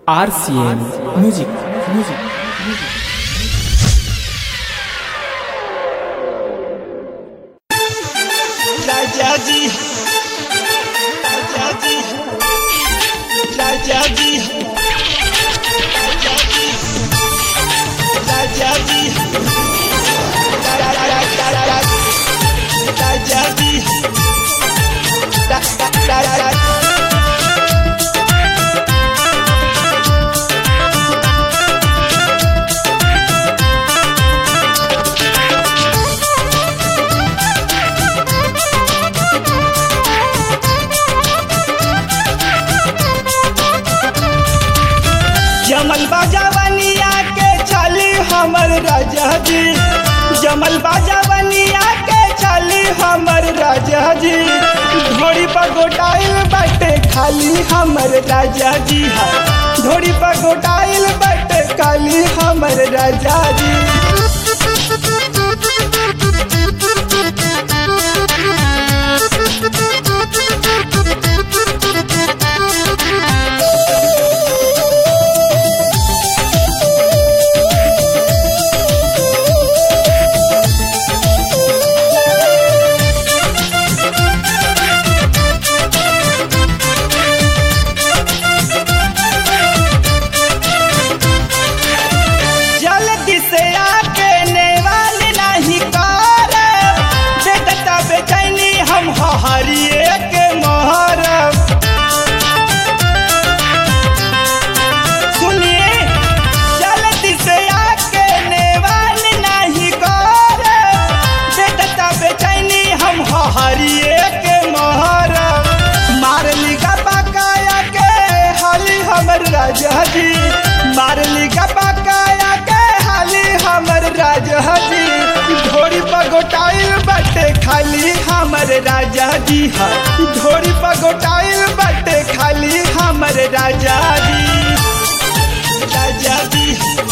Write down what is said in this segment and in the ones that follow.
RCM Music. राजा जी राजा जी राजा जी राजा जी जमल बाजावनिया के चली हमर राजा जी, जमल बाजावनिया के चली हमर राजा जी, घोड़ी पर गोटाइल बाटे खाली हमर राजा जी, घोड़ी पर गोटाइल बाटे खाली हमर राजा जी। हरिए के मोहरम सुनिए जल्दी से आके नेवाल नहीं कर देखता बेचैनी हम हरिए के मोहरम मार लिगा पकाया के हाली हमर राजा जी, मार लिगा पकाया के हाली हमर राजा जी, घोड़ी पर गोटाइल बाटे खाली हमर राजा जी, घोड़ी पर गोटाइल बाटे खाली हमर राजा जी, राजा जी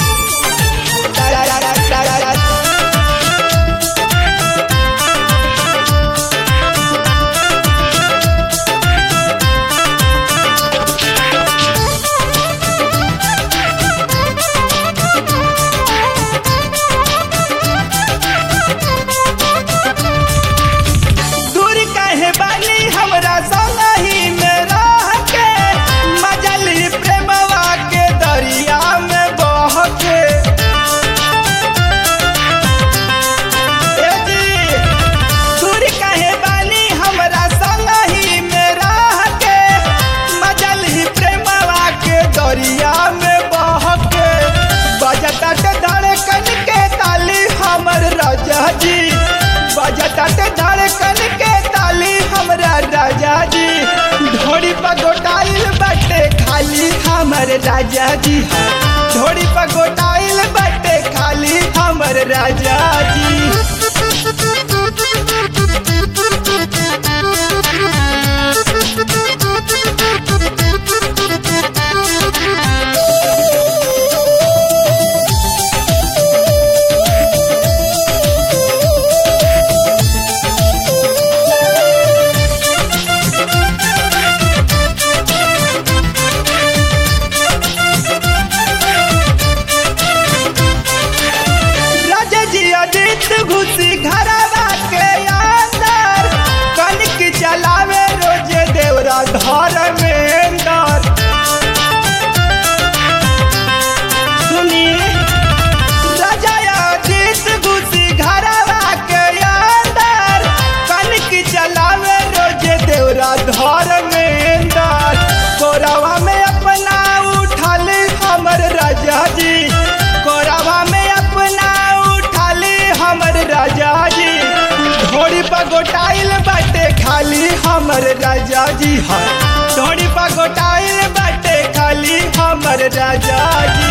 बजट धड़कन के ताली हमरा राजा जी, घोड़ी पर गोटाइल बाटे खाली हमर राजा जी, घोड़ी पर गोटाइल बाटे खाली हमर राजा जी। घुसी घरवा के अंदर कनक चलावे रोजे देवरा घर में अंदर सुनी राजा अजीत घुसी घरवा के अंदर कनक चलावे रोजे देवरा घर में अंदर कोरवा में अपना उठल हमर राजा जी, कोरवा में अपना हमर राजा जी, घोड़ी पर गोटाइल बाटे खाली हमर राजा जी, घोड़ी पर गोटाइल बाटे खाली हमर राजा जी।